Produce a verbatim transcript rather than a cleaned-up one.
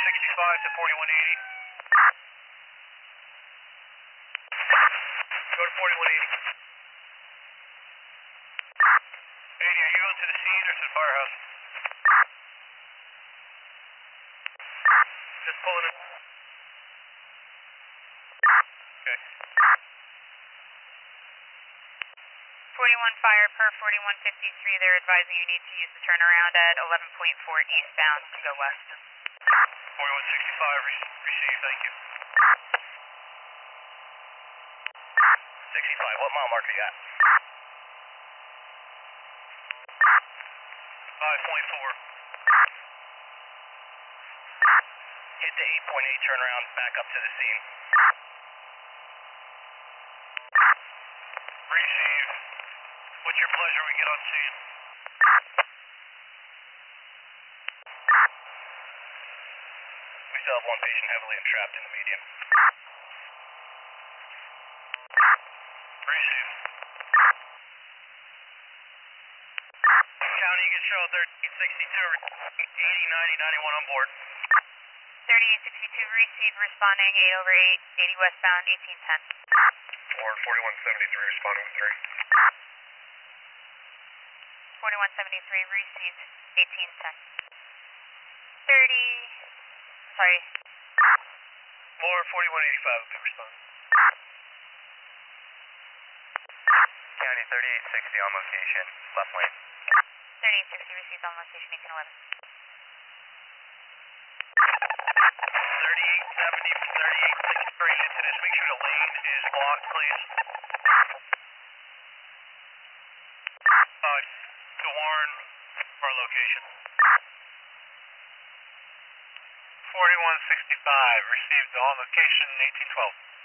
sixty-five to forty-one eighty. Go to forty-one eighty. eighty, are you going to the scene or to the firehouse? Just pulling it. Okay. forty-one fire per forty-one fifty-three, they're advising you need to use the turnaround at eleven point four eastbound to go west. forty-one sixty-five, re received, thank you. sixty-five, what mile marker you got? five point four. Hit the eight point eight turnaround, back up to the scene. Receive. What's your pleasure we get on scene? We still have one patient heavily entrapped in the median. Receive. County, you can show thirteen sixty-two, eighty, ninety, ninety-one on board. thirty-eight sixty-two, receive, responding eight over eight, eighty westbound, eighteen ten. Or forty-one seventy-three, responding with three. forty-one seventy-three, received, eighteen ten. thirty, sorry. More forty-one eighty-five, okay, respond. County, thirty-eight sixty on location, left lane. thirty-eight sixty, received on location, eighteen eleven. thirty-eight seventy, thirty-eight sixty, hurry into this. Make sure the lane is blocked, please. Uh, to Warren, our location. forty-one sixty-five, received on location, eighteen twelve.